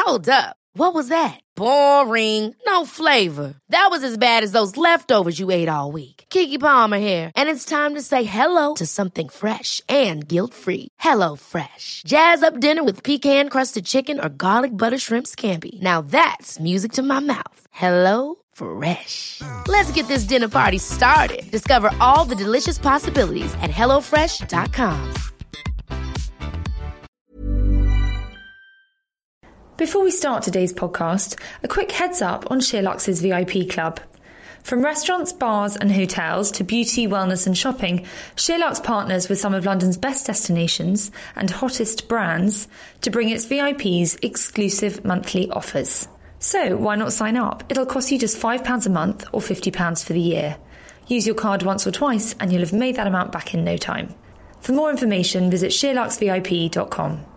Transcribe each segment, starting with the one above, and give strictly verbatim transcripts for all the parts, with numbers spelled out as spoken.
Hold up. What was that? Boring. No flavor. That was as bad as those leftovers you ate all week. Keke Palmer here, and it's time to say hello to something fresh and guilt-free. Hello Fresh. Jazz up dinner with pecan-crusted chicken or garlic butter shrimp scampi. Now that's music to my mouth. Hello Fresh. Let's get this dinner party started. Discover all the delicious possibilities at hello fresh dot com. Before we start today's podcast, a quick heads up on SheerLuxe's V I P Club. From restaurants, bars and hotels to beauty, wellness and shopping, SheerLuxe partners with some of London's best destinations and hottest brands to bring its V I Ps exclusive monthly offers. So why not sign up? It'll cost you just five pounds a month or fifty pounds for the year. Use your card once or twice and you'll have made that amount back in no time. For more information, visit sheer lux V I P dot com.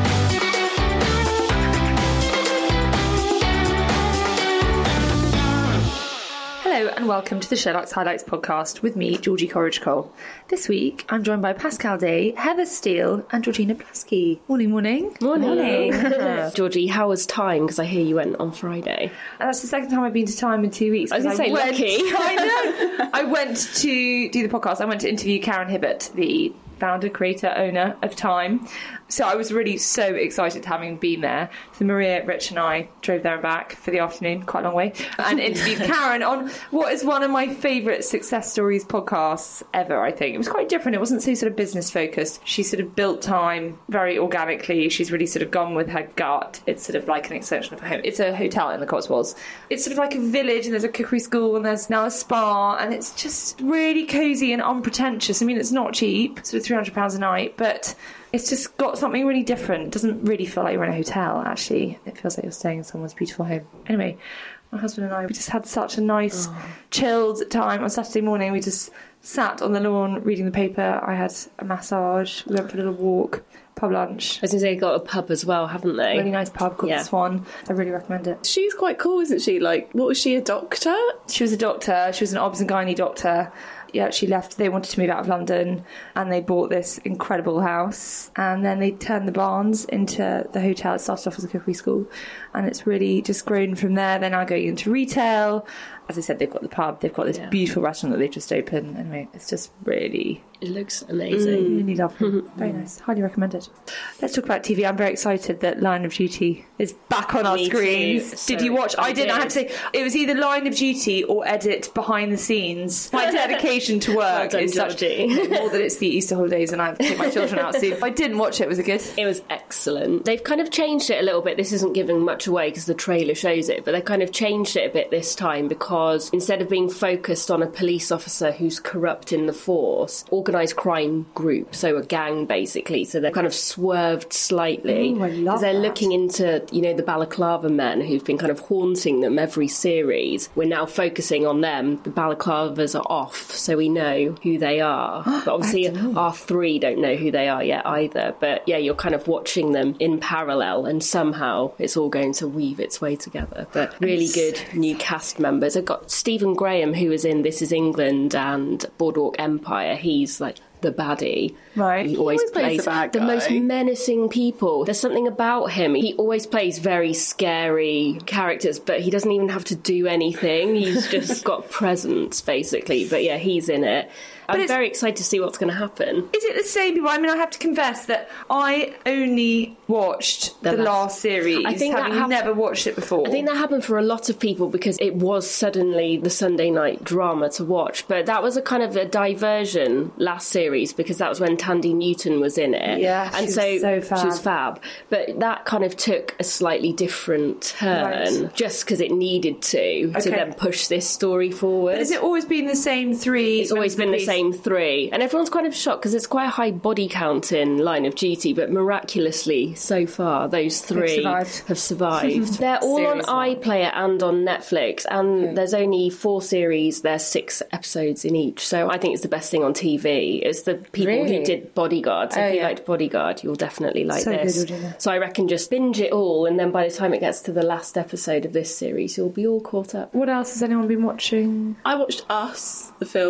Hello and welcome to the SheerLuxe Highlights podcast with me, Georgie Corridge-Cole. This week, I'm joined by Pascal Day, Heather Steele and Georgina Plasky. Morning, morning. Morning. morning. Georgie, how was time? Because I hear you went on Friday. And that's the second time I've been to Time in two weeks. I was going to say, went, lucky. I know. I went to do the podcast. I went to interview Karen Hibbert, the founder, creator, owner of Time. So I was really so excited having been there. So Maria, Rich and I drove there and back for the afternoon, quite a long way, and interviewed Karen on what is one of my favourite success stories podcasts ever, I think. It was quite different. It wasn't so sort of business focused. She sort of built Time very organically. She's really sort of gone with her gut. It's sort of like an extension of her home. It's a hotel in the Cotswolds. It's sort of like a village, and there's a cookery school, and there's now a spa, and it's just really cosy and unpretentious. I mean, it's not cheap, sort of three hundred pounds a night, but it's just got something really different. It doesn't really feel like you're in a hotel, actually. It feels like you're staying in someone's beautiful home. Anyway, my husband and I, we just had such a nice, oh. chilled time on Saturday morning. We just sat on the lawn reading the paper. I had a massage. We went for a little walk, pub lunch. I was going to say, they got a pub as well, haven't they? Really nice pub called yeah. The Swan. I really recommend it. She's quite cool, isn't she? Like, what was she, a doctor? She was a doctor. She was an obs and gynae doctor. Yeah, she left. They wanted to move out of London and they bought this incredible house, and then they turned the barns into the hotel. It started off as a cookery school and it's really just grown from there. They're now going into retail. As I said, they've got the pub, they've got this yeah. beautiful restaurant that they've just opened. Anyway, it's just really... It looks amazing. Mm, really lovely. Very nice. Highly recommend it. Let's talk about T V. I'm very excited that Line of Duty is back on our Me screens. Too. Did So you watch? I didn't. did. I have to say, it was either Line of Duty or Edit behind the scenes. My dedication to work well done, is such Georgie. more that it's the Easter holidays and I have to take my children out soon. If I didn't watch it, was it good? It was excellent. They've kind of changed it a little bit. This isn't giving much away because the trailer shows it, but they kind of changed it a bit this time because instead of being focused on a police officer who's corrupt in the force, organised crime group, so a gang basically, so they're kind of swerved slightly. Ooh, I love they're that. looking into, you know, the Balaclava men who've been kind of haunting them every series. We're now focusing on them. The Balaclavas are off, so we know who they are. But obviously our three don't know who they are yet either. But yeah, you're kind of watching them in parallel and somehow it's all going to weave its way together. But really good new cast members. I've got Stephen Graham, who was in This Is England and Boardwalk Empire. He's like the baddie. Right. He always, He always plays plays, the bad the guy. most menacing people. There's something about him. He always plays very scary characters, but he doesn't even have to do anything. He's just got presence, basically. But yeah, he's in it. I'm it's- very excited to see what's going to happen. Is it the same people? I mean, I have to confess that I only watched the, The last, last- series, I think that having hap- never watched it before. I think that happened for a lot of people because it was suddenly the Sunday night drama to watch. But that was a kind of a diversion last series because that was when Tandy Newton was in it. Yeah, and she so, was so fab. she was fab. But that kind of took a slightly different turn Right. just because it needed to to Okay. then push this story forward. But has it always been the same three? It's always been the same three. And everyone's kind of shocked because it's quite a high body count in Line of Duty, but miraculously, so far, those three survived. have survived. They're all on Series one. iPlayer and on Netflix, and Okay. there's only four series. There's six episodes in each. So I think it's the best thing on T V. It's the people Really? who did Bodyguard. So Oh, if you yeah. liked Bodyguard, you'll definitely like So good, this. Georgina. So I reckon just binge it all, and then by the time it gets to the last episode of this series, you'll be all caught up. What else has anyone been watching? I watched Us, the film.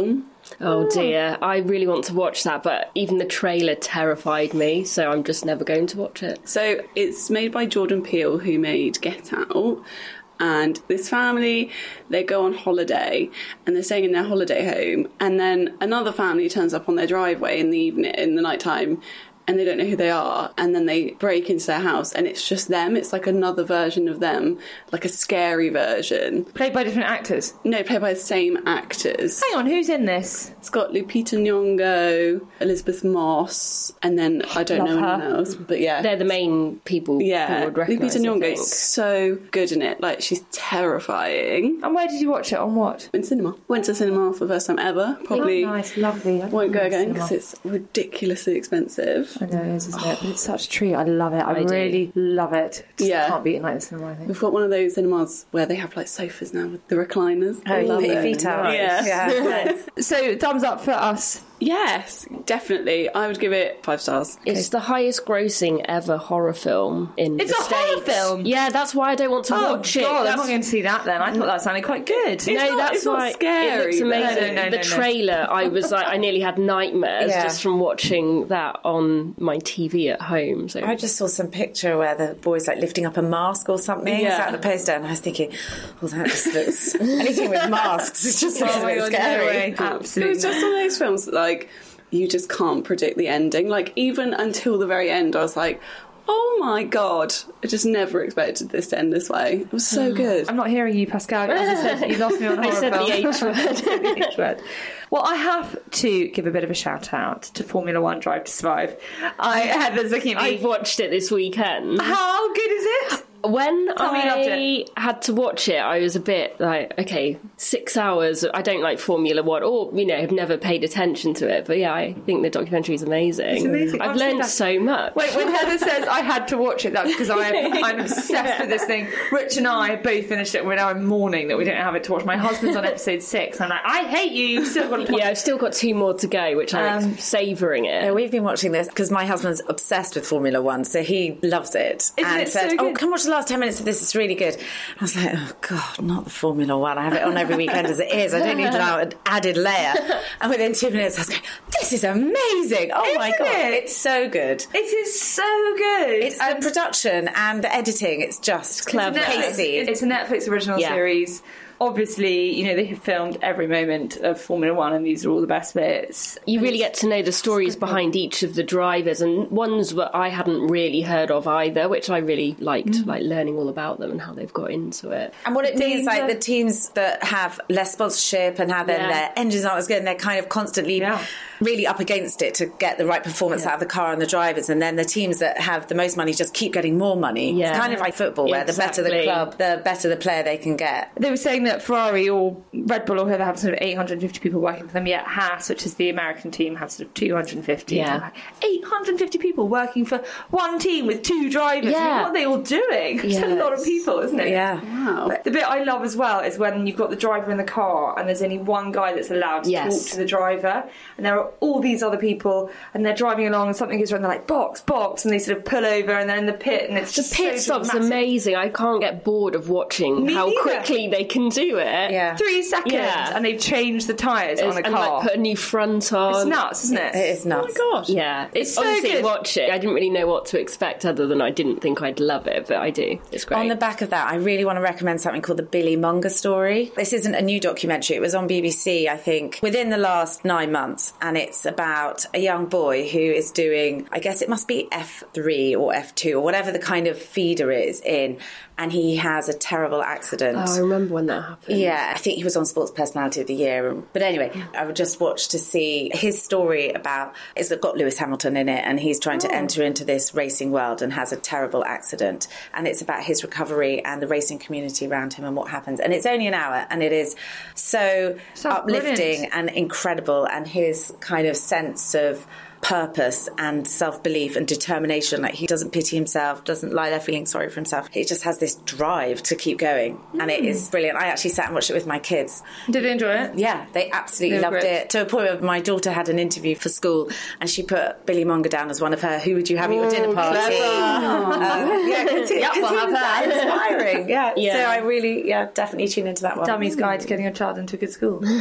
Oh dear, I really want to watch that, but even the trailer terrified me, so I'm just never going to watch it. So it's made by Jordan Peele, who made Get Out. And this family, they go on holiday and they're staying in their holiday home. And then another family turns up on their driveway in the evening, in the nighttime, and they don't know who they are. And then they break into their house and it's just them. It's like another version of them, like a scary version. Played by different actors? No, played by the same actors. Hang on, who's in this? It's got Lupita Nyong'o, Elizabeth Moss, and then I don't Love know her. anyone else. But yeah. They're the main people Yeah, who would recognise, Lupita I Nyong'o think. is so good in it. Like, she's terrifying. And where did you watch it? On what? In cinema. Went to cinema for the first time ever. Probably Oh, nice, lovely. I won't go love again cinema. because it's ridiculously expensive. I know it is, isn't it? But it's such a treat. I love it. I, I do. really love it. Just Yeah. can't beat it like the cinema, I think. We've got one of those cinemas where they have like sofas now with the recliners. Oh, I you love put your it. feet out. Yeah. Yeah. So, thumbs up for us. Yes, definitely. I would give it five stars. It's the highest grossing ever horror film in It's the a horror States. film? Yeah, that's why I don't want to Oh, watch it. God, I'm That's- not going to see that then. I thought that sounded quite good. no, not- that's it's not why scary, it looks though. amazing. No, no, no, the no, no. trailer, I was like, I nearly had nightmares Yeah. just from watching that on my T V at home. So I just saw some picture where the boy's like lifting up a mask or something. Yeah. Is that the poster? And I was thinking, well, that just looks anything with masks. It just looks Oh a my bit God, no scary. way. It Absolutely. was just one of those films that, like, you just can't predict the ending. Like, even until the very end, I was like, oh my God, I just never expected this to end this way. It was so good. I'm not hearing you, Pascal. As I said, you lost me on I horror said the film. H word. The H word. Well, I have to give a bit of a shout out to Formula One Drive to Survive. I had been looking at I've me. watched it this weekend. How good is it? When Tell me you loved I had to watch it, I was a bit like, okay, six hours. I don't like Formula One, or, you know, have never paid attention to it. But yeah, I think the documentary is amazing. It's amazing. I've Honestly, learned that's- so much. Wait, when Heather says I had to watch it, that's because I'm, I'm obsessed with this thing. Rich and I both finished it. We're now in mourning that we don't have it to watch. My husband's on episode six. I'm like, I hate you. You've still got to watch. Yeah, I've still got two more to go, which I'm Um, savouring it. Yeah, we've been watching this because my husband's obsessed with Formula One, so he loves it. Isn't and it so said, good? oh, come watch the last ten minutes of this, it's really good. I was like, oh, God, not the Formula One. I have it on every weekend as it is. I don't need now an added layer. And within two minutes, I was going, this is amazing. Oh, my Isn't God. it? It's so good. It is so good. It's the production and the editing. It's just clever. pacey. It's a Netflix original Yeah. series. Obviously, you know, they have filmed every moment of Formula One and these are all the best bits. You really get to know the stories behind each of the drivers, and ones that I hadn't really heard of either, which I really liked, Mm. like learning all about them and how they've got into it. And what it means, like Danger. the teams that have less sponsorship and have then Yeah. their engines aren't as good, and they're kind of constantly Yeah. really up against it to get the right performance out of the car and the drivers. And then the teams that have the most money just keep getting more money. Yeah. It's kind of like football, where the better the Exactly. club, the better the player they can get. They were saying that Ferrari or Red Bull or whoever have sort of eight hundred fifty people working for them, yet Haas, which is the American team, have sort of two hundred fifty. Yeah. I'm like, eight hundred fifty people working for one team with two drivers. I mean, Yeah. what are they all doing? It's a Yeah. lot of people, isn't it? Yeah. Wow. The bit I love as well is when you've got the driver in the car and there's only one guy that's allowed to Yes. talk to the driver, and there are all these other people and they're driving along and something goes wrong and they're like, box, box, and they sort of pull over and they're in the pit and it's The just pit so stop's dramatic. amazing. I can't get bored of watching Me how neither. quickly they can do it. Yeah. Three seconds Yeah. and they've changed the tyres on a and car. like put a new front on. It's nuts, isn't it? It is nuts. Oh my God. Yeah, it's, It's so honestly good. watch it. I didn't really know what to expect other than I didn't think I'd love it, but I do. It's great. On the back of that, I really want to recommend something called the Billy Munger story. This isn't a new documentary. It was on B B C, I think, within the last nine months. And it's about a young boy who is doing, I guess it must be F three or F two or whatever the kind of feeder is in. And he has a terrible accident. oh, I remember when that happened. Yeah, I think he was on Sports Personality of the Year. But anyway, I would just watch to see his story about, it's got Lewis Hamilton in it, and he's trying to enter into this racing world and has a terrible accident. And it's about his recovery and the racing community around him and what happens. And it's only an hour, and it is so Sounds uplifting brilliant. and incredible, and his kind of sense of purpose and self-belief and determination. Like, he doesn't pity himself, doesn't lie there feeling sorry for himself. He just has this drive to keep going. Mm. And it is brilliant. I actually sat and watched it with my kids. Did they enjoy it? Yeah, they absolutely they loved great. it. To a point where my daughter had an interview for school and she put Billy Monger down as one of her, who would you have at your dinner party? Um, yeah, because yep, we'll he have was that. that inspiring. Yeah. Yeah. So I really, yeah, definitely tune into that one. Dummy's Guide to Getting a Child into a Good School. So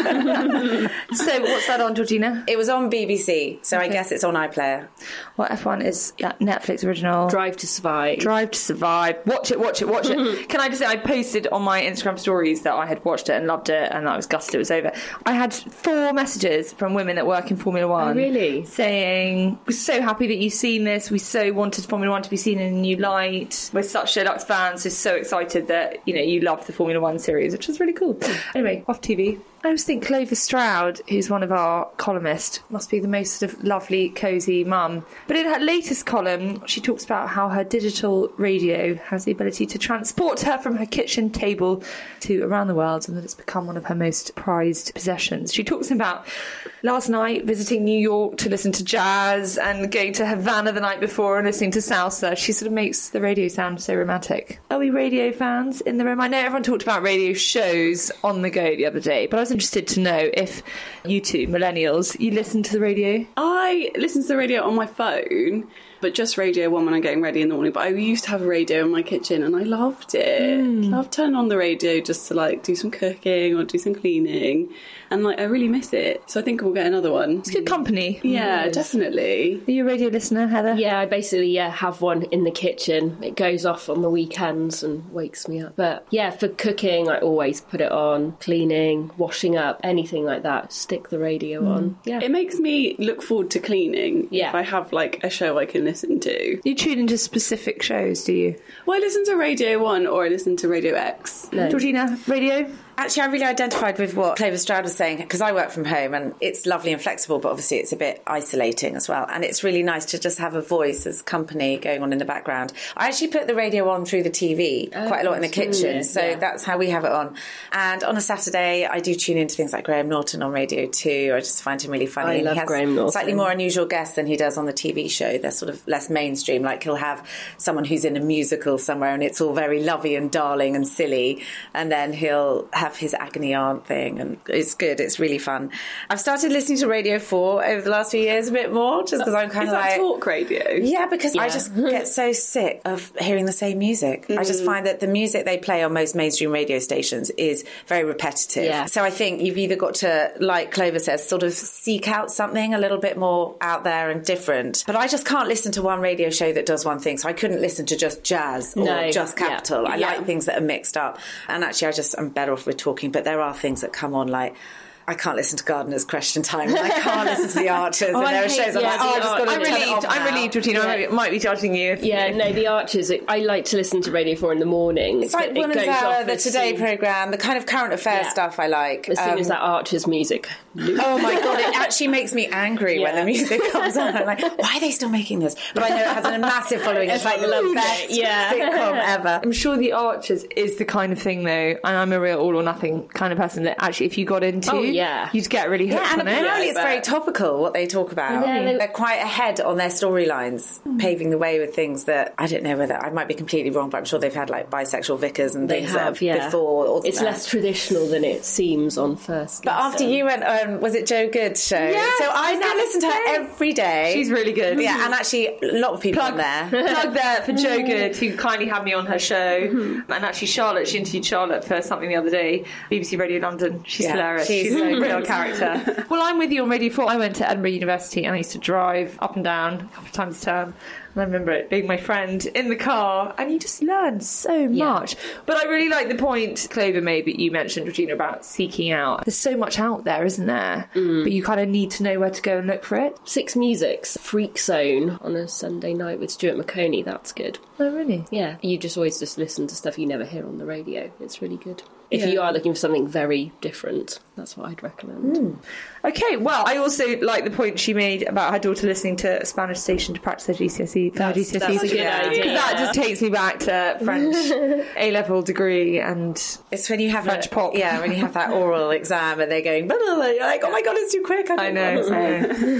what's that on, Georgina? It was on B B C, so okay. I guess it's on iPlayer. Well, F one is yeah, Netflix original. Drive to Survive. Drive to Survive. Watch it, watch it, watch it. Can I just say, I posted on my Instagram stories that I had watched it and loved it and I was gutted it was over. I had four messages from women that work in Formula One. Oh, really? Saying, we're so happy that you've seen this. We so wanted Formula One to be seen in a new light. We're such Sherlock's fans, so so excited that, you know, you love the Formula One series, which was really cool. Anyway, off T V. I always think Clover Stroud, who's one of our columnists, must be the most sort of lovely, cosy mum. But in her latest column, she talks about how her digital radio has the ability to transport her from her kitchen table to around the world, and that it's become one of her most prized possessions. She talks about last night visiting New York to listen to jazz and going to Havana the night before and listening to salsa. She sort of makes the radio sound so romantic. Are we radio fans in the room? I know everyone talked about radio shows on the go the other day, but I was interested to know if you two, millennials, you listen to the radio? I listen to the radio on my phone, but just Radio one when I'm getting ready in the morning. But I used to have a radio in my kitchen and I loved it. Mm. Loved turning on the radio just to like do some cooking or do some cleaning. And like I really miss it. So I think we'll get another one. It's good company. Yeah, yes. Definitely. Are you a radio listener, Heather? Yeah, I basically yeah have one in the kitchen. It goes off on the weekends and wakes me up. But yeah, for cooking I always put it on. Cleaning, washing up, anything like that. Stick the radio mm. on. Yeah. It makes me look forward to cleaning. Yeah. If I have like a show I can listen to. You tune into specific shows, do you? Well, I listen to Radio one or I listen to Radio X. No. Georgina, radio? Actually, I really identified with what Clover Stroud was saying, because I work from home and it's lovely and flexible, but obviously it's a bit isolating as well. And it's really nice to just have a voice as company going on in the background. I actually put the radio on through the T V oh, quite a lot in the kitchen, so yeah. That's how we have it on. And on a Saturday, I do tune into things like Graham Norton on Radio two. I just find him really funny. I love he has Graham Norton. Slightly more unusual guests than he does on the T V show. They're sort of less mainstream. Like he'll have someone who's in a musical somewhere and it's all very lovey and darling and silly. And then he'll have his agony aunt thing, and it's good. It's really fun. I've started listening to Radio four over the last few years a bit more, just because I'm kind of like talk radio. Yeah, because yeah. I just get so sick of hearing the same music. Mm. I just find that the music they play on most mainstream radio stations is very repetitive. Yeah. So I think you've either got to, like Clover says, sort of seek out something a little bit more out there and different. But I just can't listen to one radio show that does one thing. So I couldn't listen to just jazz or no. just Capital. Yeah. I yeah. like things that are mixed up. And actually, I just I'm better off with talking. But there are things that come on like I can't listen to Gardener's Question Time. I can't listen to The Archers. oh, and there are shows I'm yeah, like, oh, I just got to I'm relieved. I'm relieved, Georgina. Yeah. I might be judging you. If, yeah, no, The Archers. I like to listen to Radio four in the morning. It's like it Women's goes Hour, off the as Today soon, programme, the kind of current affairs yeah. stuff I like. As soon um, as that Archers music. Oh my God, it actually makes me angry yeah. when the music comes on. I'm like, why are they still making this? But I know it has a massive following. It's like the best yeah. sitcom ever. I'm sure The Archers is the kind of thing, though, and I'm a real all or nothing kind of person that actually, if you got into, oh, yeah. you'd get really hooked Yeah, and on it. apparently it's but... very topical what they talk about. Yeah, they... They're quite ahead on their storylines, mm. paving the way with things that I don't know whether I might be completely wrong, but I'm sure they've had like bisexual vicars and they things have, that yeah. before. Or it's that. less traditional than it seems on first. But listen. after you went on, was it Joe Good's show? Yes, so I now listen to her every day. She's really good. Yeah, and actually a lot of people plug, on there. Plug there for Jo Good, who kindly had me on her show. Mm-hmm. And actually Charlotte, she interviewed Charlotte for something the other day, B B C Radio London. She's yeah, hilarious. She's, she's so a real character. Well, I'm with you on Radio four. I went to Edinburgh University and I used to drive up and down a couple of times a term. And I remember it being my friend in the car, and you just learn so yeah. much. But I really like the point Clover made that you mentioned, Regina, about seeking out. There's so much out there, isn't there? Mm. But you kind of need to know where to go and look for it. Six Music's Freak Zone on a Sunday night with Stuart McConey. That's good. Oh, really? Yeah. You just always just listen to stuff you never hear on the radio. It's really good. If yeah. you are looking for something very different, that's what I'd recommend. Mm. Okay, well, I also like the point she made about her daughter listening to a Spanish station to practice their G C S E. That's, G C S E that's a good idea. Because that just takes me back to French A-level degree and it's when you have French a, pop. Yeah, when you have that oral exam and they're going, blah, blah, blah, you're like, oh my God, it's too quick. I, I know. I know.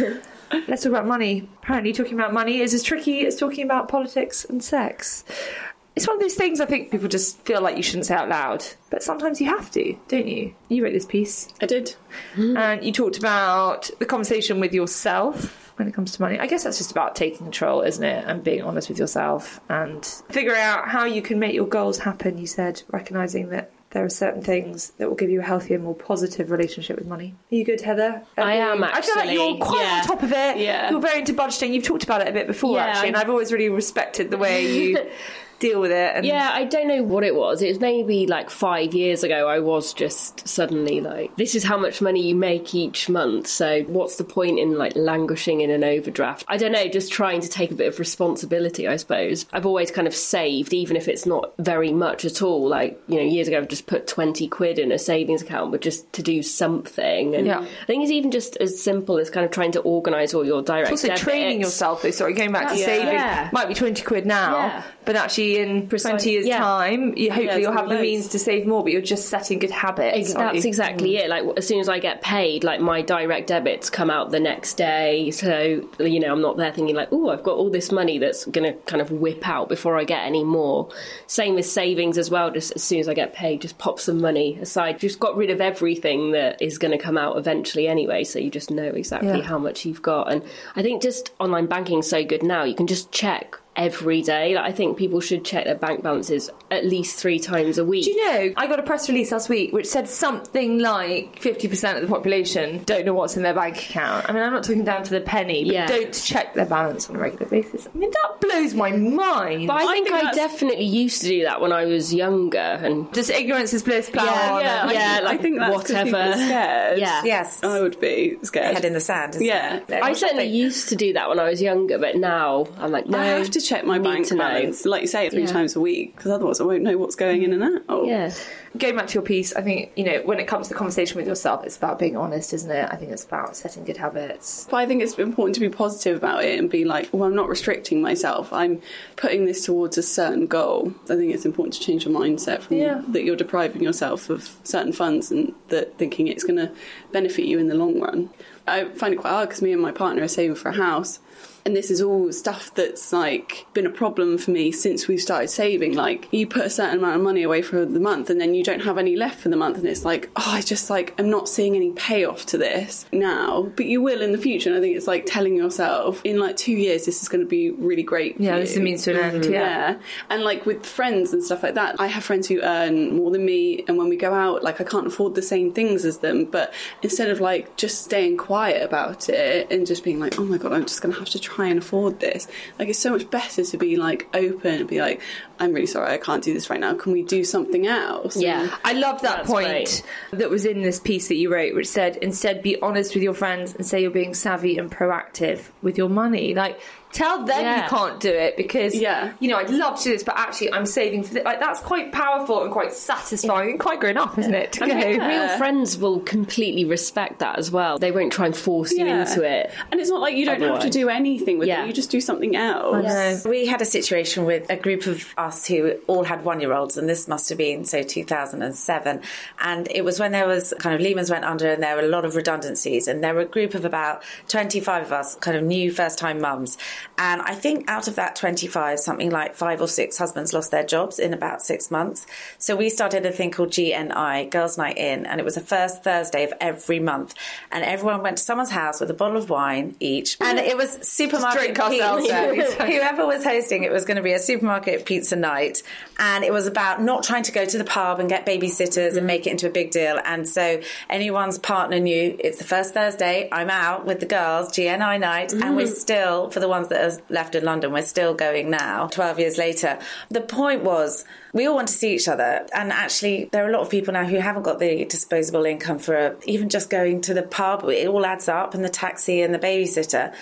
Let's talk about money. Apparently talking about money is as tricky as talking about politics and sex. It's one of those things I think people just feel like you shouldn't say out loud. But sometimes you have to, don't you? You wrote this piece. I did. And you talked about the conversation with yourself when it comes to money. I guess that's just about taking control, isn't it? And being honest with yourself and figuring out how you can make your goals happen, you said, recognising that there are certain things that will give you a healthier, more positive relationship with money. Are you good, Heather? I am, I feel like you're actually, quite yeah. on top of it. Yeah. You're very into budgeting. You've talked about it a bit before, Yeah, actually, and I- I've always really respected the way you deal with it. And Yeah, I don't know what it was. It was maybe like five years ago I was just suddenly like, this is how much money you make each month, so what's the point in like languishing in an overdraft? I don't know, just trying to take a bit of responsibility, I suppose. I've always kind of saved, even if it's not very much at all. Like, you know, years ago I've just put twenty quid in a savings account, but just to do something. And Yeah. I think it's even just as simple as kind of trying to organise all your direct also debits. training yourself, though. Sorry, going back to Yeah. saving. Yeah. Might be twenty quid now, Yeah. but actually in Precise- twenty years' yeah. time, you, hopefully Yeah, you'll it's have the loads. means to save more, but you're just setting good habits. Ex- aren't That's you? exactly it. Like, as soon as I get paid, like, my direct debits come out the next day. So, you know, I'm not there thinking like, oh, I've got all this money that's going to kind of whip out before I get any more. Same with savings as well. Just as soon as I get paid, just pop some money aside. Just got rid of everything that is going to come out eventually anyway. So you just know exactly Yeah. how much you've got. And I think just online banking is so good now. You can just check every day. Like, I think people should check their bank balances at least three times a week. Do you know, I got a press release last week which said something like fifty percent of the population don't know what's in their bank account. I mean, I'm not talking down to the penny, but Yeah. don't check their balance on a regular basis. I mean, that blows my mind. But I, I think, think I that's- definitely used to do that when I was younger. And Just ignorance is bliss, plough Yeah, on. yeah. and- Yeah, like, I think that's 'cause whatever. people are scared. Yeah. Yes. I would be scared. Head in the sand, isn't Yeah. it? I Everyone certainly should used to do that when I was younger, but now I'm like, no. I have to check my need bank to know. balance, like you say, three Yeah. times a week, because otherwise I won't know what's going in and out. Yeah. Going back to your piece, I think, you know, when it comes to the conversation with yourself, it's about being honest, isn't it? I think it's about setting good habits. But I think it's important to be positive about it and be like, well, I'm not restricting myself. I'm putting this towards a certain goal. I think it's important to change your mindset from Yeah. that you're depriving yourself of certain funds and that thinking it's going to benefit you in the long run. I find it quite hard because me and my partner are saving for a house. And this is all stuff that's like been a problem for me since we've started saving. Like, you put a certain amount of money away for the month and then you don't have any left for the month, and it's like, oh, I just like I'm not seeing any payoff to this now, but you will in the future. And I think it's like telling yourself in like two years this is going to be really great for Yeah, you. this is a means to an end, yeah. Yeah. And like with friends and stuff like that, I have friends who earn more than me, and when we go out, like I can't afford the same things as them, but instead of like just staying quiet about it and just being like, oh my god, I'm just going to have to try and afford this, like it's so much better to be like open and be like, I'm really sorry, I can't do this right now, can we do something else? Yeah. I love that That's point great. that was in this piece that you wrote, which said, instead be honest with your friends and say you're being savvy and proactive with your money. Like, tell them Yeah. you can't do it because, Yeah. you know, I'd love to do this, but actually I'm saving for this. Like, that's quite powerful and quite satisfying and quite grown up, isn't it? To I think go, real friends will completely respect that as well. They won't try and force you Yeah. into it. And it's not like you don't have to Otherwise. do anything with Yeah. it, you just do something else. know. We had a situation with a group of us who all had one-year-olds, and this must have been, so two thousand seven. And it was when there was kind of Lehman's went under and there were a lot of redundancies, and there were a group of about twenty-five of us, kind of new first-time mums. And I think out of that twenty-five, something like five or six husbands lost their jobs in about six months. So we started a thing called G N I, Girls' Night In, and it was the first Thursday of every month. And everyone went to someone's house with a bottle of wine each. And it was supermarket drink ourselves pizza. there. Whoever was hosting, it was going to be a supermarket pizza night. And it was about not trying to go to the pub and get babysitters and make it into a big deal. And so anyone's partner knew it's the first Thursday, I'm out with the girls, G N I night, and we're still, for the ones that are left in London, we're still going now, twelve years later. The point was, we all want to see each other. And actually, there are a lot of people now who haven't got the disposable income for a, even just going to the pub. It all adds up, and the taxi and the babysitter.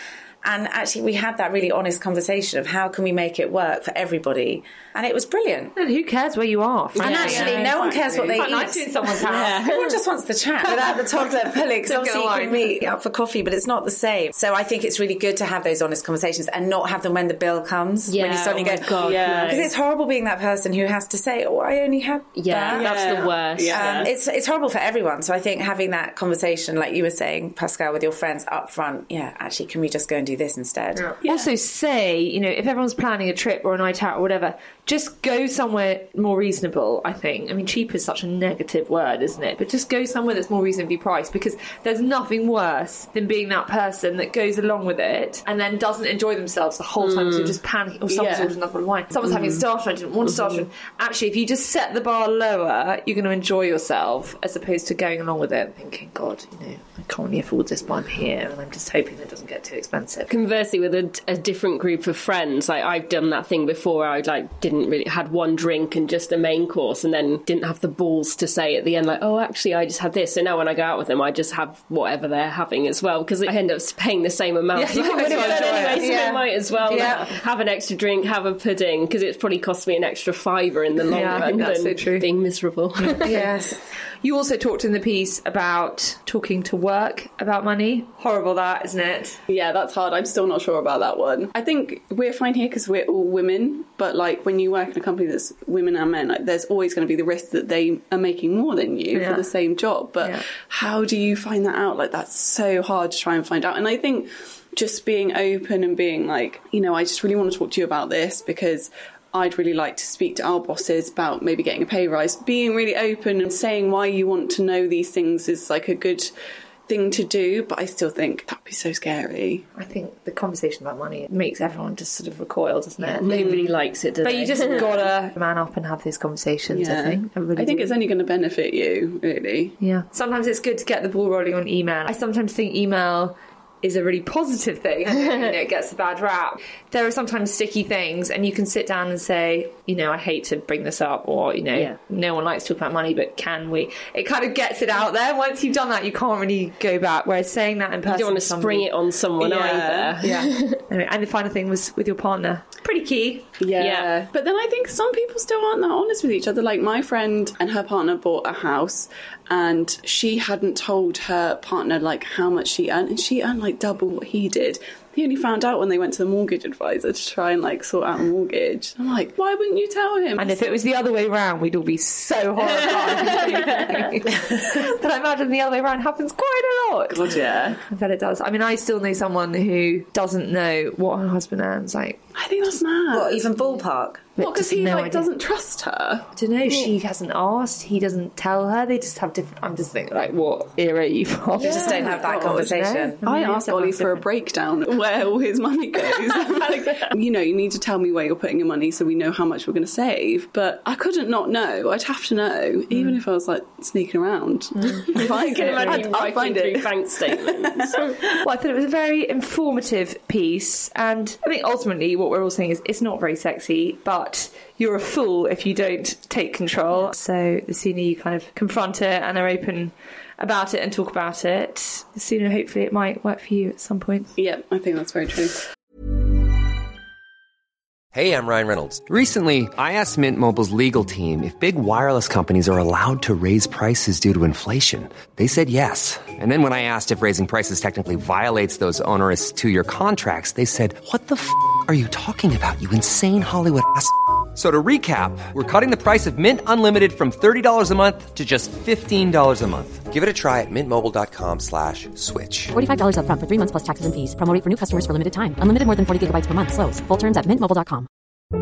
And actually, we had that really honest conversation of how can we make it work for everybody. And it was brilliant. And who cares where you are? And actually, yeah, no one cares what they quite eat. nice in someone's house. Everyone just wants the chat without the toddler pulling. Because obviously you can meet up for coffee, but it's not the same. So I think it's really good to have those honest conversations and not have them when the bill comes. Yeah, when you suddenly oh go, God, yeah. Because it's horrible being that person who has to say, oh, I only had Yeah, that. that's the worst. Yeah. Um, it's it's horrible for everyone. So I think having that conversation, like you were saying, Pascal, with your friends up front, yeah, actually, can we just go and do this instead? Yeah. Also say, you know, if everyone's planning a trip or a night out or whatever, just go somewhere more reasonable, I think. I mean, cheap is such a negative word, isn't it? But just go somewhere that's more reasonably priced, because there's nothing worse than being that person that goes along with it and then doesn't enjoy themselves the whole time, so just panicking. Or someone's Yeah. ordered another wine. Someone's having a starter, I didn't want a starter. Actually, if you just set the bar lower, you're going to enjoy yourself, as opposed to going along with it and thinking, God, you know, I can't really afford this, but I'm here, and I'm just hoping it doesn't get too expensive. Conversely, with a, a different group of friends, like I've done that thing before where I like didn't really had one drink and just a main course, and then didn't have the balls to say at the end like, oh, actually I just had this. So now when I go out with them, I just have whatever they're having as well, because I end up paying the same amount. Yeah, as you I might would as have well done enjoy anyway, it. so Yeah. I might as well Yeah. have an extra drink, have a pudding, because it's probably cost me an extra fiver in the long Yeah, I run think that's than so true. being miserable. Yes. You also talked in the piece about talking to work about money. Horrible that, isn't it? Yeah, that's hard. I'm still not sure about that one. I think we're fine here because we're all women, but like when you work in a company that's women and men, like there's always going to be the risk that they are making more than you Yeah. for the same job. But Yeah. how do you find that out? Like that's so hard to try and find out. And I think just being open and being like, you know, I just really want to talk to you about this because I'd really like to speak to our bosses about maybe getting a pay rise. Being really open and saying why you want to know these things is like a good thing to do, but I still think that'd be so scary. I think the conversation about money makes everyone just sort of recoil, doesn't it? Nobody likes it, does But they? you just gotta man up and have these conversations, I think. I, really I think do. it's only going to benefit you, really. Yeah. Sometimes it's good to get the ball rolling on email. I sometimes think email is a really positive thing. I think, you know, it gets a bad rap. There are sometimes sticky things, and you can sit down and say, you know, I hate to bring this up, or, you know, Yeah. no one likes to talk about money, but can we? It kind of gets it out there. Once you've done that, you can't really go back. Whereas saying that in person, You don't want to to spring somebody- it on someone Yeah. either. Yeah. Anyway, and the final thing was with your partner. Pretty key. Yeah. Yeah. But then I think some people still aren't that honest with each other. Like my friend and her partner bought a house and she hadn't told her partner like how much she earned, and she earned like double what he did. He only found out when they went to the mortgage advisor to try and like sort out a mortgage. I'm like, why wouldn't you tell him? And if it was the other way round, we'd all be so horrified. But I imagine the other way round happens quite a lot. God, yeah. I bet it does. I mean, I still know someone who doesn't know what her husband earns. Like, I think that's mad. What, even ballpark? What, because just he no like idea. doesn't trust her. I don't know. She hasn't asked. He doesn't tell her. They just have different. I'm just thinking, like, what era are you from? You just don't have that God, conversation. no. I mean, asked everyone's Ollie for a different. breakdown where all his money goes. Like, you know, you need to tell me where you're putting your money so we know how much we're going to save. But I couldn't not know. I'd have to know, even if I was like sneaking around. If I I can imagine I'd, you I'd writing find through it. bank statements. Well, I thought it was a very informative piece, and I think ultimately what we're all saying is it's not very sexy, but you're a fool if you don't take control. So the sooner you kind of confront it and are open about it and talk about it, the sooner hopefully it might work for you at some point. Yeah, I think that's very true. Hey, I'm Ryan Reynolds. Recently, I asked Mint Mobile's legal team if big wireless companies are allowed to raise prices due to inflation. They said yes. And then when I asked if raising prices technically violates those onerous two-year contracts, they said, what the f*** are you talking about, you insane Hollywood ass f- So to recap, we're cutting the price of Mint Unlimited from thirty dollars a month to just fifteen dollars a month. Give it a try at mintmobile.com slash switch. forty-five dollars up front for three months plus taxes and fees. Promo rate for new customers for limited time. Unlimited more than forty gigabytes per month. Slows full terms at mint mobile dot com.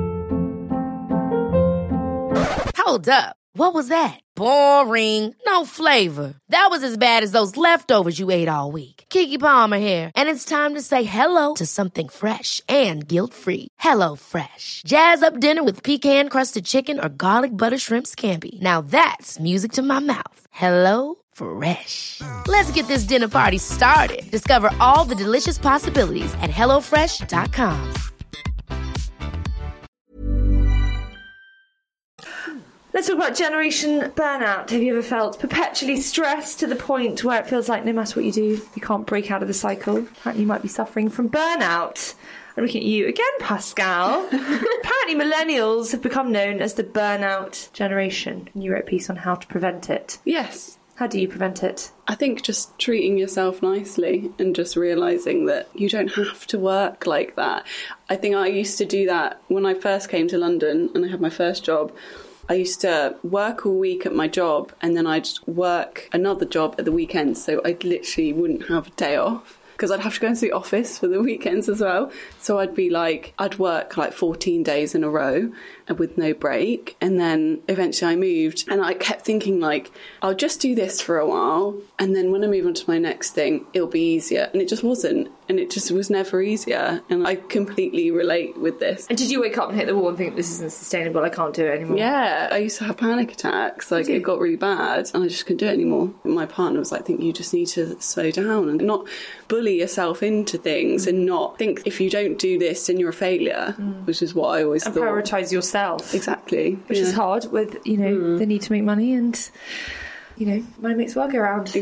Hold up. What was that? Boring. No flavor. That was as bad as those leftovers you ate all week. Keke Palmer here, and it's time to say hello to something fresh and guilt-free. Hello Fresh. Jazz up dinner with pecan-crusted chicken or garlic butter shrimp scampi. Now that's music to my mouth. Hello Fresh. Let's get this dinner party started. Discover all the delicious possibilities at hello fresh dot com. Let's talk about generation burnout. Have you ever felt perpetually stressed to the point where it feels like no matter what you do, you can't break out of the cycle? Apparently you might be suffering from burnout. I'm looking at you again, Pascal. Apparently millennials have become known as the burnout generation. You wrote a piece on how to prevent it. Yes. How do you prevent it? I think just treating yourself nicely and just realising that you don't have to work like that. I think I used to do that when I first came to London and I had my first job. I used to work all week at my job and then I'd work another job at the weekends, so I literally wouldn't have a day off. Because I'd have to go into the office for the weekends as well. So I'd be like, I'd work like fourteen days in a row with no break. And then eventually I moved and I kept thinking like, I'll just do this for a while. And then when I move on to my next thing, it'll be easier. And it just wasn't. And it just was never easier. And I completely relate with this. And did you wake up and hit the wall and think, this isn't sustainable, I can't do it anymore? Yeah, I used to have panic attacks. Like, it got really bad and I just couldn't do it anymore. And my partner was like, I think you just need to slow down and not bully yourself into things, mm. and not think if you don't do this then you're a failure, mm. which is what I always and thought. And prioritise yourself. Exactly. Which yeah. is hard with, you know, mm. the need to make money and... You know, money makes the world go round.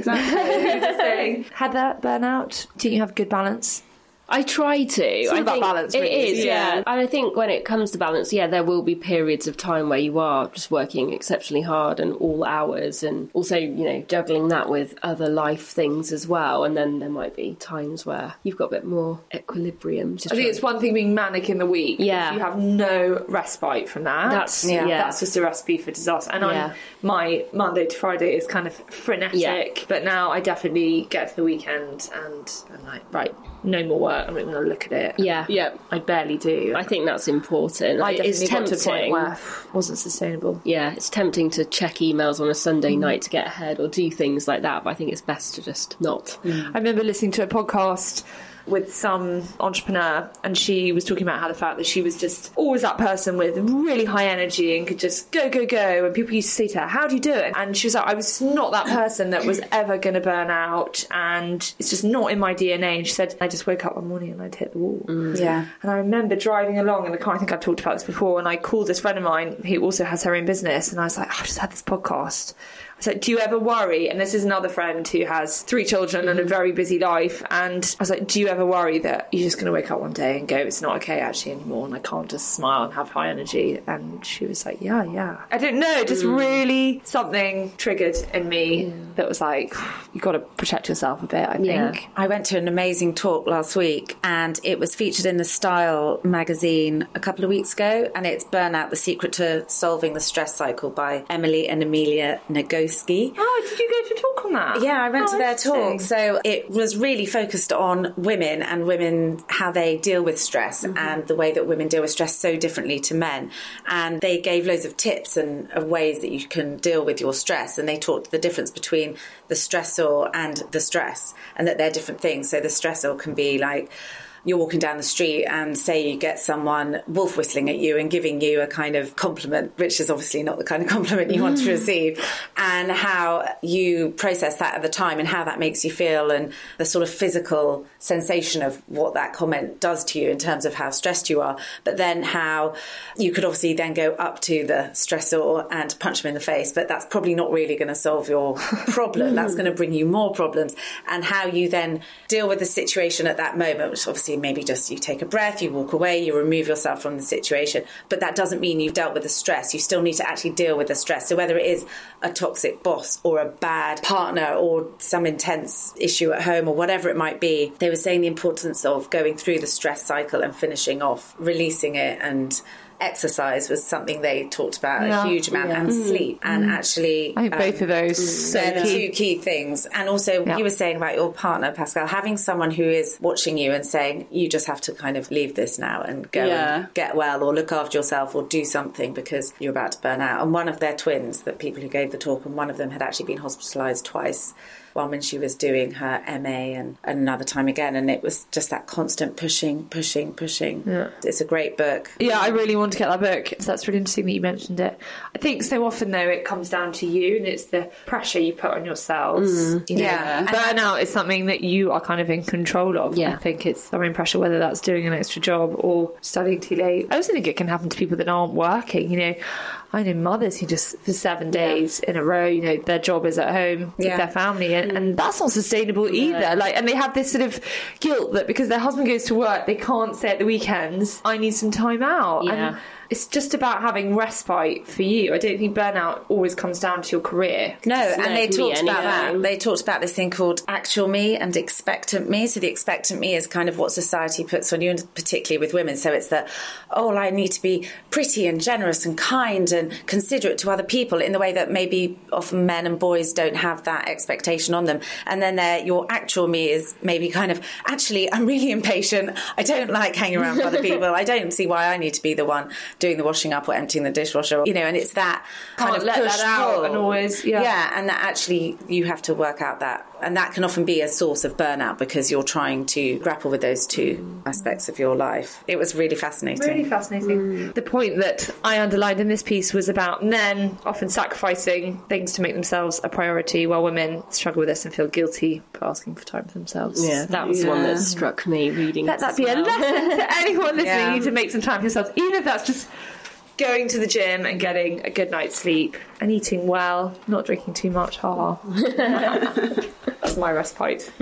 Exactly. Had that burnout? Do you have good balance? I try to. It's all I about think balance, it really, is, isn't it? yeah. And I think when it comes to balance, yeah, there will be periods of time where you are just working exceptionally hard and all hours, and also, you know, juggling that with other life things as well. And then there might be times where you've got a bit more equilibrium. I think it's one thing being manic in the week. Yeah. If you have no respite from that, That's yeah. that's just a recipe for disaster. And Yeah. I'm, my Monday to Friday is kind of frenetic, Yeah. but now I definitely get to the weekend and I'm like, right, no more work. I'm not even going to look at it. Yeah. Yeah. I barely do. I think that's important. I definitely it's got to a point tempting. where it wasn't sustainable. Yeah, it's tempting to check emails on a Sunday night to get ahead or do things like that, but I think it's best to just not. I remember listening to a podcast with some entrepreneur and she was talking about how the fact that she was just always that person with really high energy and could just go, go, go. And people used to say to her, how do you do it? And she was like, I was not that person that was ever going to burn out and it's just not in my D N A. And she said, I just woke up one morning and I'd hit the wall. Mm. Yeah. And I remember driving along in the car, I think I've talked about this before, and I called this friend of mine who also has her own business and I was like, oh, I just had this podcast. I said, do you ever worry? And this is another friend who has three children and a very busy life. And I was like, do you ever worry that you're just going to wake up one day and go, it's not okay actually anymore and I can't just smile and have high energy? And she was like, yeah, yeah. I don't know, just mm. really something triggered in me yeah. that was like, you've got to protect yourself a bit, I think. Yeah. I went to an amazing talk last week and it was featured in the Style magazine a couple of weeks ago, and it's Burnout, The Secret to Solving the Stress Cycle by Emily and Amelia Nagoski. Oh, did you go to talk on that? Yeah, I went oh, to their talk. So it was really focused on women and women, how they deal with stress mm-hmm. and the way that women deal with stress so differently to men. And they gave loads of tips and of ways that you can deal with your stress. And they talked the difference between the stressor and the stress, and that they're different things. So the stressor can be like, you're walking down the street and say you get someone wolf whistling at you and giving you a kind of compliment, which is obviously not the kind of compliment you want to receive, and how you process that at the time and how that makes you feel and the sort of physical sensation of what that comment does to you in terms of how stressed you are. But then how you could obviously then go up to the stressor and punch them in the face, but that's probably not really going to solve your problem. That's going to bring you more problems. And how you then deal with the situation at that moment, which obviously maybe just you take a breath, you walk away, you remove yourself from the situation, but that doesn't mean you've dealt with the stress. You still need to actually deal with the stress. So whether it is a toxic boss or a bad partner or some intense issue at home or whatever it might be, they were saying the importance of going through the stress cycle and finishing off, releasing it. And exercise was something they talked about yeah. a huge amount, yeah. and mm. sleep. And actually, I think um, both of those they're the key. two key things. And also, yeah. you were saying about your partner, Pascal, having someone who is watching you and saying, you just have to kind of leave this now and go yeah. and get well or look after yourself or do something because you're about to burn out. And one of their twins, the people who gave the talk, and one of them had actually been hospitalised twice. One when she was doing her M A and, and another time again, and it was just that constant pushing, pushing, pushing. Yeah. It's a great book. Yeah, I really want to get that book. So that's really interesting that you mentioned it. I think so often, though, it comes down to you and it's the pressure you put on yourselves. Mm. You know, Yeah. burnout is something that you are kind of in control of. Yeah. I think it's our own pressure, whether that's doing an extra job or studying too late. I also think it can happen to people that aren't working, you know. I know mothers who just, for seven days in a row, you know, their job is at home with Yeah. their family, and, and that's not sustainable either. Like, and they have this sort of guilt that because their husband goes to work, they can't say at the weekends, I need some time out. Yeah. And it's just about having respite for you. I don't think burnout always comes down to your career. No, Yeah, and they it can be talked about anything. that. They talked about this thing called actual me and expectant me. So the expectant me is kind of what society puts on you, and particularly with women. So it's that, oh, I need to be pretty and generous and kind and considerate to other people in the way that maybe often men and boys don't have that expectation on them. And then there, your actual me is maybe kind of, actually, I'm really impatient. I don't like hanging around with other people. I don't see why I need to be the one doing the washing up or emptying the dishwasher, you know, and it's that kind Can't of let push that out pull. and always- yeah. yeah, and that actually you have to work out that, and that can often be a source of burnout because you're trying to grapple with those two aspects of your life. It was really fascinating. Really fascinating. The point that I underlined in this piece was about men often sacrificing things to make themselves a priority, while women struggle with this and feel guilty for asking for time for themselves. Yeah, that was one that struck me reading. Let this that as be a well. lesson to anyone listening. Yeah. You need to make some time for yourselves, even if that's just going to the gym and getting a good night's sleep and eating well, not drinking too much. Ha. That's my respite.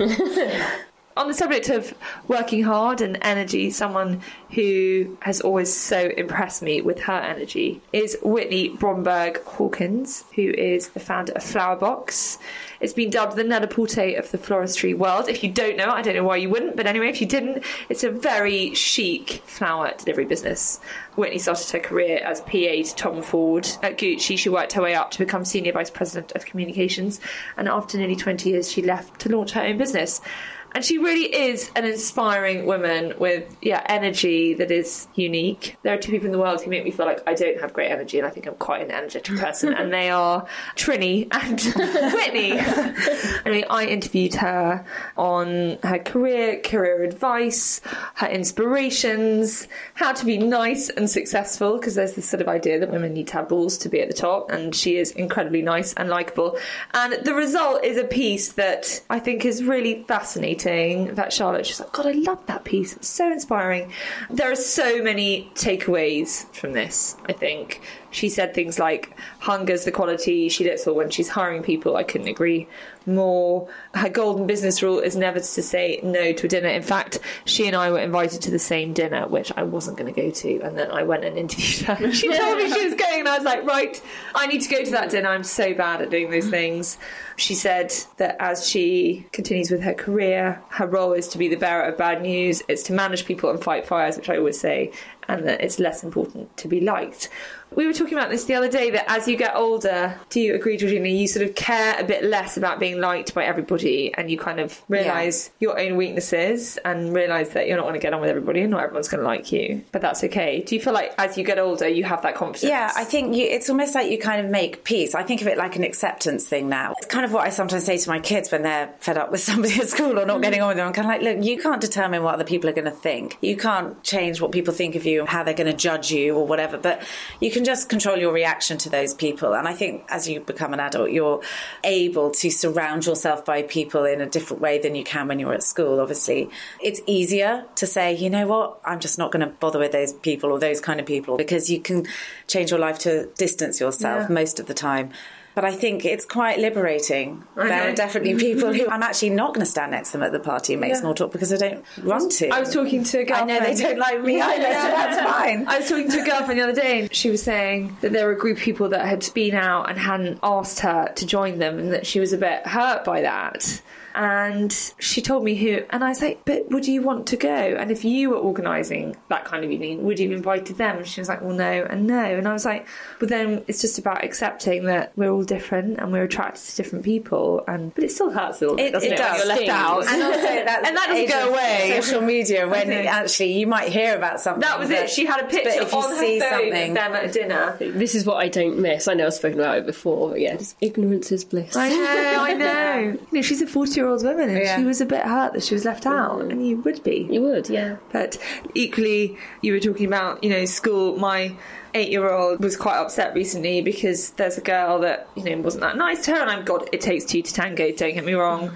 On the subject of working hard and energy, someone who has always so impressed me with her energy is Whitney Bromberg Hawkins, who is the founder of Flowerbox. It's been dubbed the Net-a-Porter of the floristry world. If you don't know, I don't know why you wouldn't, but anyway, if you didn't, it's a very chic flower delivery business. Whitney started her career as P A to Tom Ford at Gucci. She worked her way up to become Senior Vice President of Communications, and after nearly twenty years, she left to launch her own business. And she really is an inspiring woman with, yeah, energy that is unique. There are two people in the world who make me feel like I don't have great energy, and I think I'm quite an energetic person, and they are Trini and Whitney. Anyway, I interviewed her on her career, career advice, her inspirations, how to be nice and successful, because there's this sort of idea that women need to have balls to be at the top, and she is incredibly nice and likeable. And the result is a piece that I think is really fascinating. That Charlotte, she's like, God, I love that piece. It's so inspiring. There are so many takeaways from this, I think. She said things like, hunger's the quality she looks for when she's hiring people. I couldn't agree more. Her golden business rule is never to say no to a dinner. In fact, she and I were invited to the same dinner, which I wasn't going to go to, and then I went and interviewed her. She told me she was going, and I was like, right, I need to go to that dinner. I'm so bad at doing those things. She said that as she continues with her career, her role is to be the bearer of bad news. It's to manage people and fight fires, which I always say, and that it's less important to be liked. We were talking about this the other day, that as you get older, do you agree, Georgina, you sort of care a bit less about being liked by everybody, and you kind of realise your own weaknesses and realise that you're not going to get on with everybody and not everyone's going to like you, but that's okay. Do you feel like as you get older you have that confidence? Yeah, I think you, it's almost like you kind of make peace. I think of it like an acceptance thing now. It's kind of what I sometimes say to my kids when they're fed up with somebody at school or not getting on with them. I'm kind of like, look, you can't determine what other people are going to think. You can't change what people think of you and how they're going to judge you or whatever, but you can just control your reaction to those people. And I think as you become an adult, you're able to surround yourself by people in a different way than you can when you were at school. Obviously, it's easier to say, you know what, I'm just not going to bother with those people or those kind of people, because you can change your life to distance yourself Yeah. most of the time. But I think it's quite liberating. I There know. are definitely people who I'm actually not going to stand next to them at the party and make Yeah. small talk because I don't want to. I was talking to a I girlfriend. know they don't like me either, so that's fine. I was talking to a girlfriend the other day, and she was saying that there were a group of people that had been out and hadn't asked her to join them, and that she was a bit hurt by that. And she told me who, and I was like, but would you want to go? And if you were organising that kind of evening, would you have invited them? And she was like, well, no and no. And I was like, but then it's just about accepting that we're all different and we're attracted to different people. And but it still hurts a little bit, It- doesn't it it, when does. you're left Stings. out. And also that's And that doesn't age go of away. Social media, when Okay. actually you might hear about something. That was but- it. She had a but picture if you on her see phone something, of them at a dinner. This is what I don't miss. I know I've spoken about it before, but yeah, just ignorance is bliss. I know, I know. You know, she's a forty-year-old woman, and Yeah. she was a bit hurt that she was left out, and you would be. You would, yeah. But equally, you were talking about, you know, school. My eight-year-old was quite upset recently because there's a girl that, you know, wasn't that nice to her, and I'm God, it takes two to tango, don't get me wrong.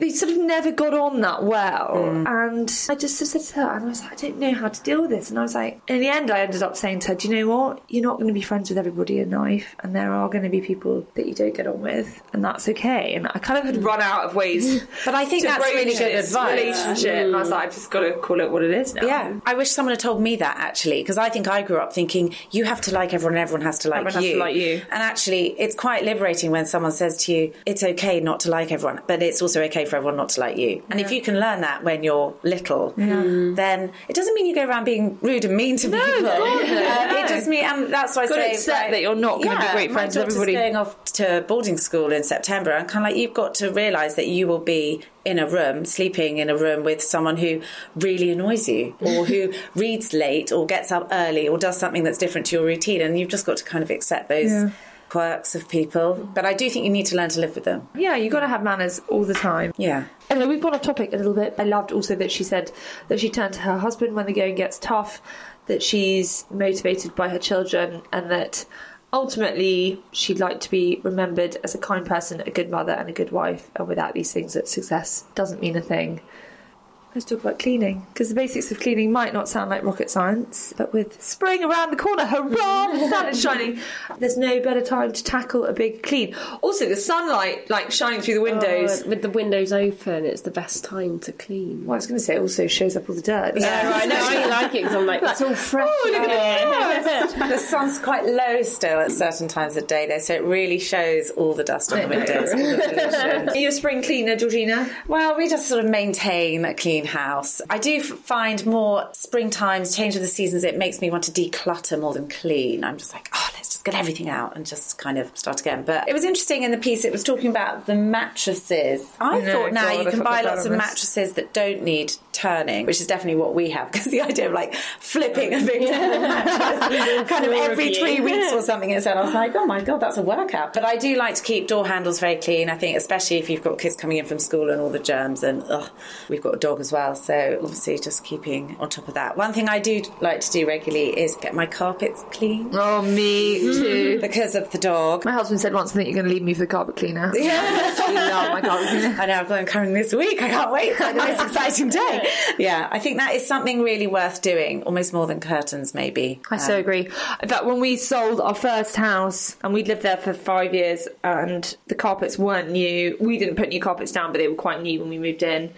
they sort of never got on that well. Mm. And I just sort of said to her, and I was like, I don't know how to deal with this. And I was like, in the end, I ended up saying to her, do you know what? You're not going to be friends with everybody in life, and there are going to be people that you don't get on with, and that's okay. And I kind of had run out of ways. But I think that's really good advice. Relationship, mm. and I was like, I've just got to call it what it is now. Yeah, I wish someone had told me that actually, because I think I grew up thinking you have to like everyone, and everyone has to like everyone you. Has to like you. And actually, it's quite liberating when someone says to you, "It's okay not to like everyone, but it's also okay for everyone not to like you." And yeah. if you can learn that when you're little, yeah. then it doesn't mean you go around being rude and mean to no, people. God, no, uh, no. It just means, and that's why I Got say, to accept like, that you're not going to yeah, be great friends with everybody. Going off to boarding school in September, and kind of like you've got to realise that you will be in a room, sleeping in a room with someone who really annoys you, or who reads late, or gets up early, or does something that's different to your routine, and you've just got to kind of accept those yeah. quirks of people. But I do think you need to learn to live with them. Yeah, you've got to have manners all the time. Yeah. Anyway, we've gone off topic a little bit. I loved also that she said that she turned to her husband when the going gets tough, that she's motivated by her children, and that ultimately she'd like to be remembered as a kind person, a good mother and a good wife, and without these things that success doesn't mean a thing. Let's talk about cleaning, because the basics of cleaning might not sound like rocket science, but with spring around the corner, hurrah, the sun is shining, there's no better time to tackle a big clean. Also, the sunlight like shining through the windows. Oh, with the windows open, it's the best time to clean. Well, I was going to say, it also shows up all the dirt. Yeah, right. No, I like it because I'm like, it's all fresh. Oh, look at it. The sun's quite low still at certain times of day, though, so it really shows all the dust on the windows, all the pollution. Are you a spring cleaner, Georgina? Well, we just sort of maintain a clean house. I do find more springtimes, change of the seasons, it makes me want to declutter more than clean. I'm just like, oh, let's just get everything out and just kind of start again. But it was interesting in the piece, it was talking about the mattresses. I no, thought now God, you can buy lots of mattresses that don't need turning, which is definitely what we have, because the idea of like flipping a big mattress kind of every three weeks or something instead, I was like, oh my God, that's a workout. But I do like to keep door handles very clean. I think especially if you've got kids coming in from school and all the germs, and ugh, we've got a dog as well, so obviously just keeping on top of that. One thing I do like to do regularly is get my carpets clean. Oh, me too. Because of the dog. My husband said once, I think you're going to leave me for the carpet cleaner. Yeah. I love my carpet cleaner. I know, I've got him coming this week. I can't wait. It's a nice, exciting day. Yeah, I think that is something really worth doing, almost more than curtains, maybe. I um, so agree. In fact, when we sold our first house, and we'd lived there for five years, and the carpets weren't new, we didn't put new carpets down, but they were quite new when we moved in.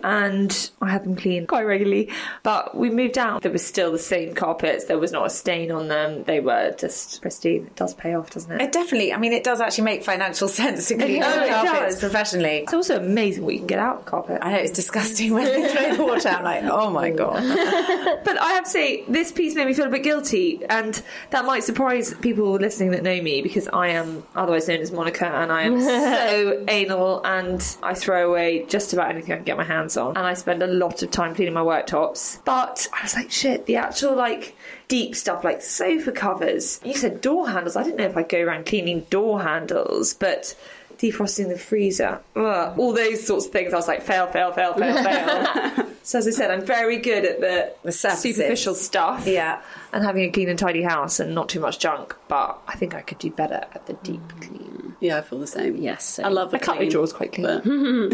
And I had them cleaned quite regularly. But we moved out, there was still the same carpets. There was not a stain on them. They were just pristine. It does pay off, doesn't it? It definitely, I mean, it does actually make financial sense to clean oh, carpets professionally. It's also amazing what you can get out of carpet. I know, it's disgusting when they throw the water out. I'm like, oh my God. But I have to say, this piece made me feel a bit guilty. And that might surprise people listening that know me, because I am otherwise known as Monica, and I am so anal, and I throw away just about anything I can get my hands on, and I spend a lot of time cleaning my worktops. But I was like, shit, the actual like deep stuff like sofa covers, you said door handles, I didn't know if I'd go around cleaning door handles, but defrosting the freezer, ugh, all those sorts of things, I was like, fail, fail, fail, fail, fail. So as I said, I'm very good at the, the superficial stuff, yeah, and having a clean and tidy house and not too much junk, but I think I could do better at the deep clean. Yeah, I feel the same. Yes, same. I love a my clean. cutlery drawer's quite clean. But...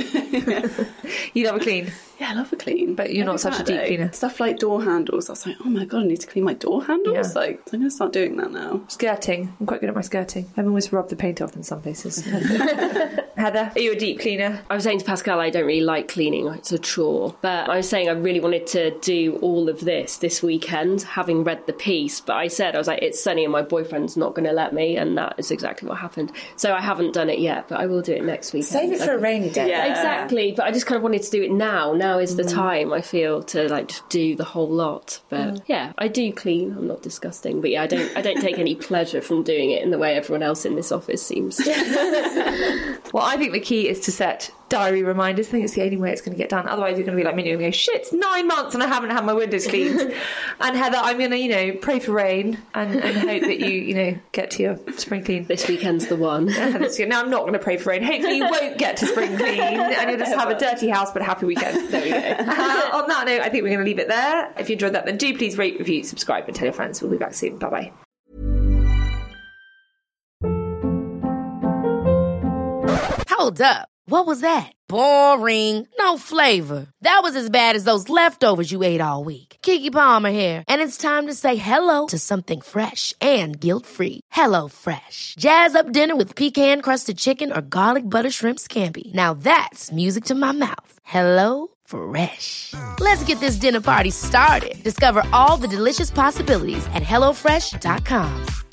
You love a clean? Yeah, I love a clean. But you're Every not such Saturday. a deep cleaner. Stuff like door handles, I was like, oh my God, I need to clean my door handles? Yeah. Like, I'm going to start doing that now. Skirting. I'm quite good at my skirting. I've always rubbed the paint off in some places. Heather, are you a deep cleaner? I was saying to Pascal, I don't really like cleaning. It's a chore. But I was saying I really wanted to do all of this this weekend, having read the piece. But I said, I was like, it's sunny and my boyfriend's not going to let me. And that is exactly what happened. So I haven't done it yet, but I will do it next weekend. Save it for a rainy day. Yeah, exactly. But I just kind of wanted to do it now. Now is the mm. time, I feel, to like just do the whole lot. But mm. yeah, I do clean. I'm not disgusting. But yeah, I don't I don't take any pleasure from doing it in the way everyone else in this office seems. Well, I think the key is to set diary reminders. I think it's the only way it's going to get done. Otherwise, you're going to be like me and go, shit, it's nine months and I haven't had my windows cleaned. And Heather, I'm going to, you know, pray for rain and, and hope that you, you know, get to your spring clean. This weekend's the one. Now, I'm not going to pray for rain. Hopefully, you won't get to spring clean and you'll just have a dirty house but a happy weekend. There we go. Uh, on that note, I think we're going to leave it there. If you enjoyed that, then do please rate, review, subscribe, and tell your friends. We'll be back soon. Bye bye. Hold up. What was that? Boring. No flavor. That was as bad as those leftovers you ate all week. Keke Palmer here, and it's time to say hello to something fresh and guilt-free. Hello Fresh. Jazz up dinner with pecan-crusted chicken or garlic butter shrimp scampi. Now that's music to my mouth. Hello Fresh. Let's get this dinner party started. Discover all the delicious possibilities at hello fresh dot com.